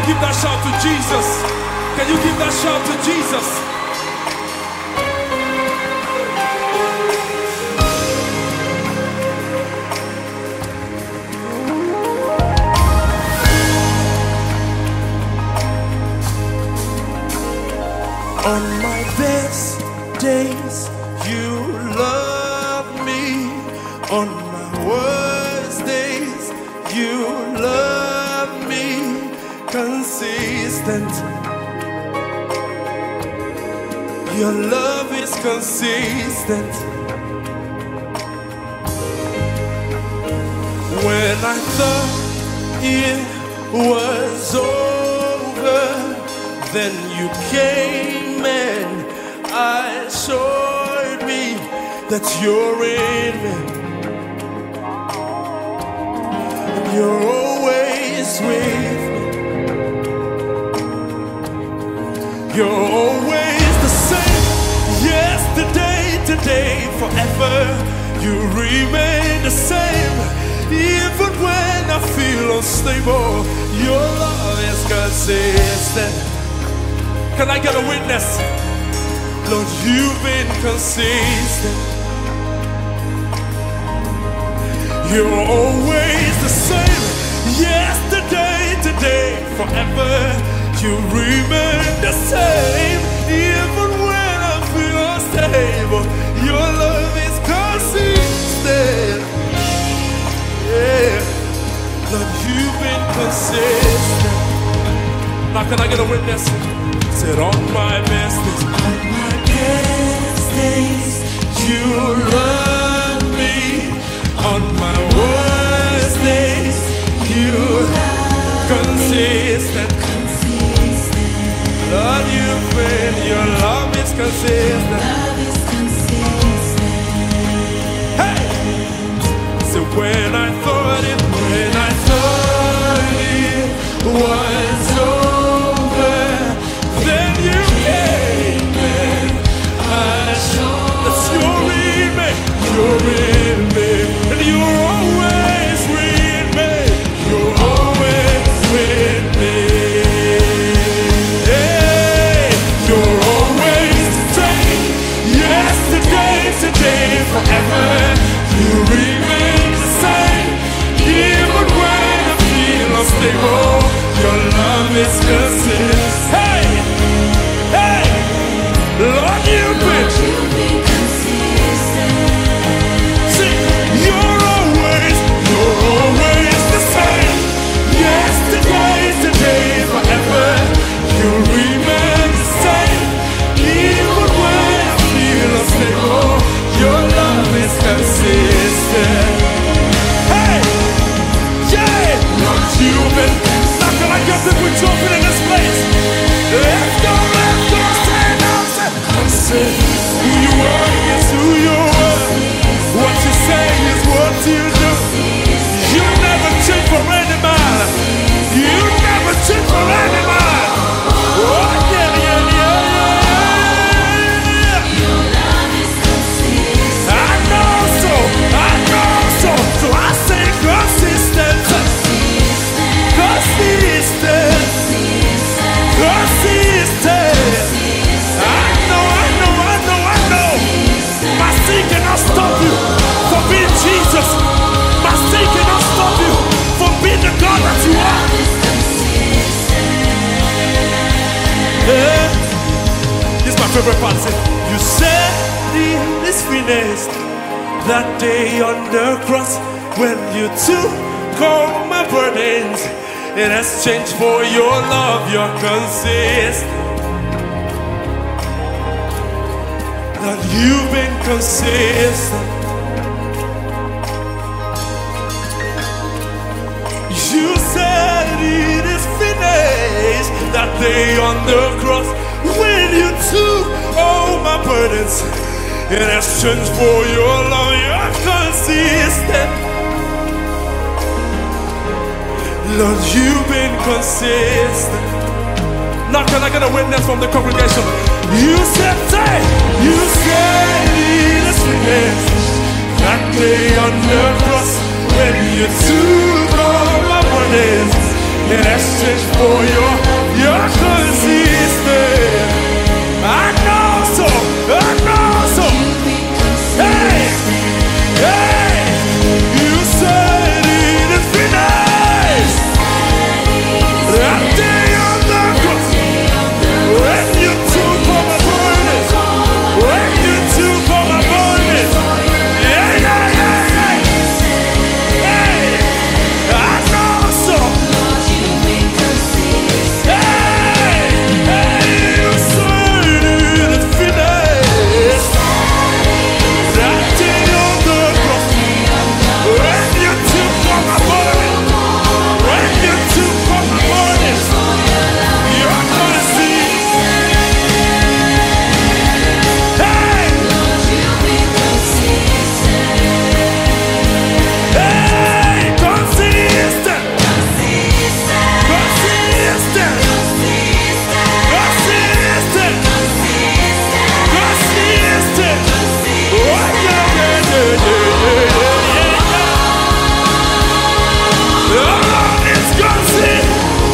give that shout to Jesus? Can you give that shout to Jesus? On my best days, you love me. On my worst days, you love me. Consistent. Your love is consistent. When I thought it was over, then you came and assured me that you're in me. You're always with me. You're always the same. Yesterday, today, forever. You remain the same. Even when I feel unstable, your love is consistent. Can I get a witness? Lord, you've been consistent. You're always the same. Yesterday, today, forever. You remain the same. Even when I feel unstable, your love is consistent. Yeah. Lord, you've been consistent. Now can I get a witness? Said on my best days, on my best days, you love me. On my worst days, you consistent. Lord, you've been, your love is consistent. Hey! So when I thought it was over, then you came and assured that you're in me, and you're always with me, you're always with me. Hey, you're always the same, yesterday, today, forever. You remain the same, even when I feel unstable. Your love is consistent. Hey, hey, Lord, you've been consistent. See, you're always the same. Yesterday, today, forever. You remain the same, even when I feel unstable. Your love is consistent. Hey, yeah, Lord, you've been. Can I get people jumping in this place? Let's go, stand up, say who you are is who you are. What you say is what you do. You never change for any man. You never change for any man. Oh, yeah, yeah, yeah. Your love is consistent. I know so. So I say consistent. Consistent. I know. My sin cannot stop you from being Jesus. My sin cannot stop you from being the God that you are. Yeah. This is my favorite part. You said it is finished. That day on the cross when you took all my burdens. It has changed for your love, you're consistent. That you've been consistent. You said it is finished. That day on the cross when you took all my burdens. It has changed for your love, you're consistent. Lord, you've been consistent. Now can I get a witness from the congregation? You said it is finished. That day on the cross when you took all my burdens. in exchange for your consistent. I know so. Hey, you said it is finished. That day on the cross, when you took all my burdens, when you took all my burdens, yeah. Hey, I know so. Hey, you said it is finished. That day on the cross, when you took all my burdens, when you took all my burdens, you're gonna see. Hey, consistent. Oh, yeah. Oh, it's consistent.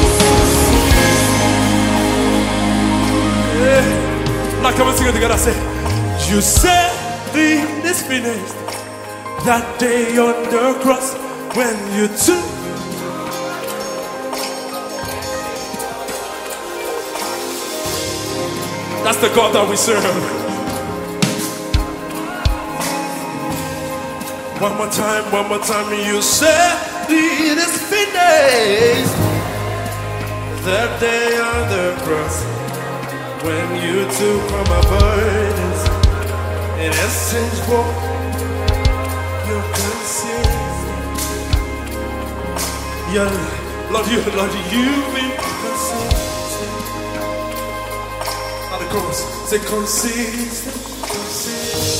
Yeah. Now come and sing it together. Say, you said it is finished. That day on the cross when you took. That's the God that we serve. One more time, you said it is finished. That day on the cross when you took all my burdens in exchange for your conscience. Yeah, Lord, you've been consistent. Now the chorus, say consistent.